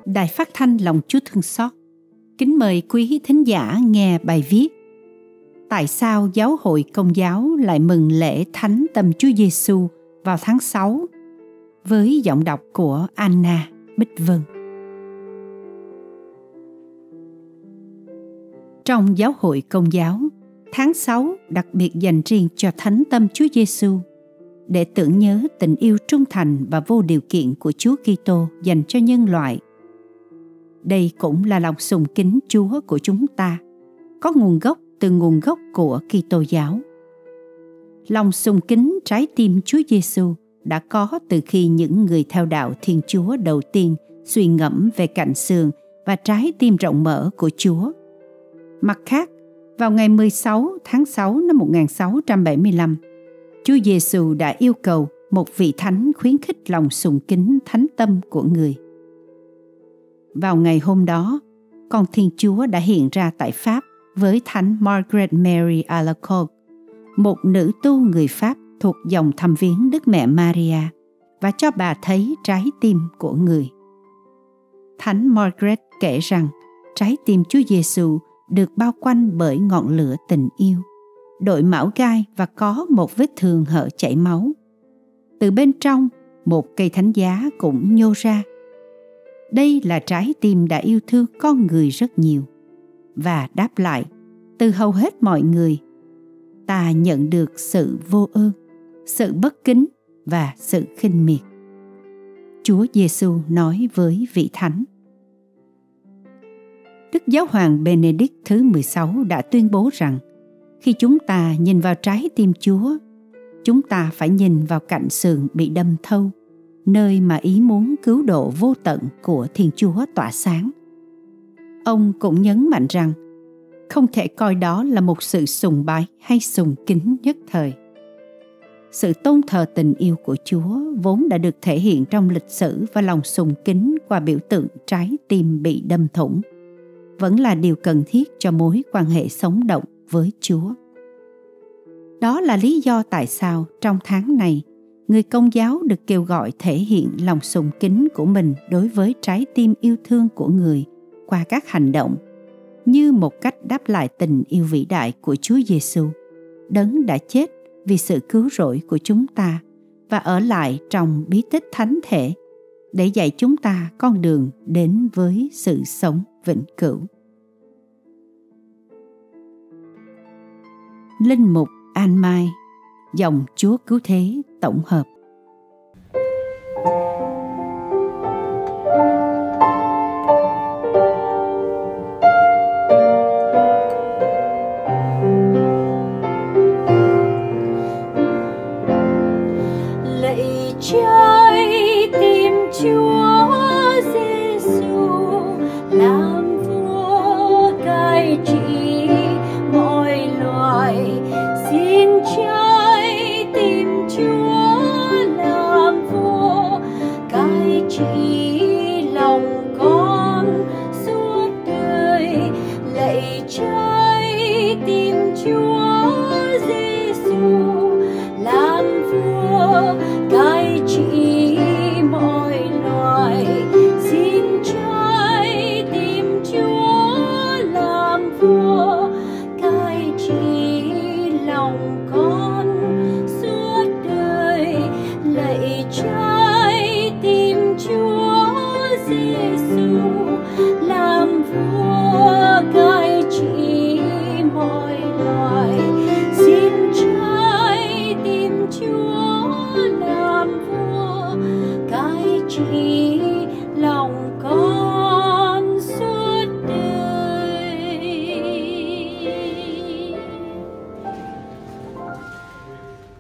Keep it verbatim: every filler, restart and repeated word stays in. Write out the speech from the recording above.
Đài Phát thanh Lòng Chúa Thương Xót kính mời quý thính giả nghe bài viết Tại sao Giáo hội Công giáo lại mừng lễ Thánh Tâm Chúa Giêsu vào tháng sáu, với giọng đọc của Anna Bích Vân. Trong Giáo hội Công giáo, tháng sáu đặc biệt dành riêng cho Thánh Tâm Chúa Giêsu để tưởng nhớ tình yêu trung thành và vô điều kiện của Chúa Kitô dành cho nhân loại. Đây cũng là lòng sùng kính Chúa của chúng ta, có nguồn gốc từ nguồn gốc của Kitô giáo. Lòng sùng kính trái tim Chúa Giêsu đã có từ khi những người theo đạo Thiên Chúa đầu tiên suy ngẫm về cạnh sườn và trái tim rộng mở của Chúa. Mặt khác, vào ngày mười sáu tháng sáu năm một nghìn sáu trăm bảy mươi lăm, Chúa Giêsu đã yêu cầu một vị thánh khuyến khích lòng sùng kính thánh tâm của người. Vào ngày hôm đó, con Thiên Chúa đã hiện ra tại Pháp với Thánh Margaret Mary Alacoque, một nữ tu người Pháp thuộc dòng thăm viếng Đức Mẹ Maria, và cho bà thấy trái tim của người. Thánh Margaret kể rằng trái tim Chúa Giêsu được bao quanh bởi ngọn lửa tình yêu, đội mão gai và có một vết thương hở chảy máu. Từ bên trong, một cây thánh giá cũng nhô ra. Đây là trái tim đã yêu thương con người rất nhiều. Và đáp lại, từ hầu hết mọi người, ta nhận được sự vô ơn, sự bất kính và sự khinh miệt. Chúa Giêsu nói với vị thánh. Đức Giáo hoàng Benedict thứ mười sáu đã tuyên bố rằng khi chúng ta nhìn vào trái tim Chúa, chúng ta phải nhìn vào cạnh sườn bị đâm thâu, nơi mà ý muốn cứu độ vô tận của Thiên Chúa tỏa sáng. Ông cũng nhấn mạnh rằng không thể coi đó là một sự sùng bái hay sùng kính nhất thời. Sự tôn thờ tình yêu của Chúa vốn đã được thể hiện trong lịch sử và lòng sùng kính qua biểu tượng trái tim bị đâm thủng, vẫn là điều cần thiết cho mối quan hệ sống động với Chúa. Đó là lý do tại sao trong tháng này, người Công giáo được kêu gọi thể hiện lòng sùng kính của mình đối với trái tim yêu thương của người qua các hành động, như một cách đáp lại tình yêu vĩ đại của Chúa Giêsu, đấng đã chết vì sự cứu rỗi của chúng ta và ở lại trong bí tích thánh thể để dạy chúng ta con đường đến với sự sống vĩnh cửu. Linh mục An Mai, dòng Chúa Cứu Thế tổng hợp. Lạy trái tim Chúa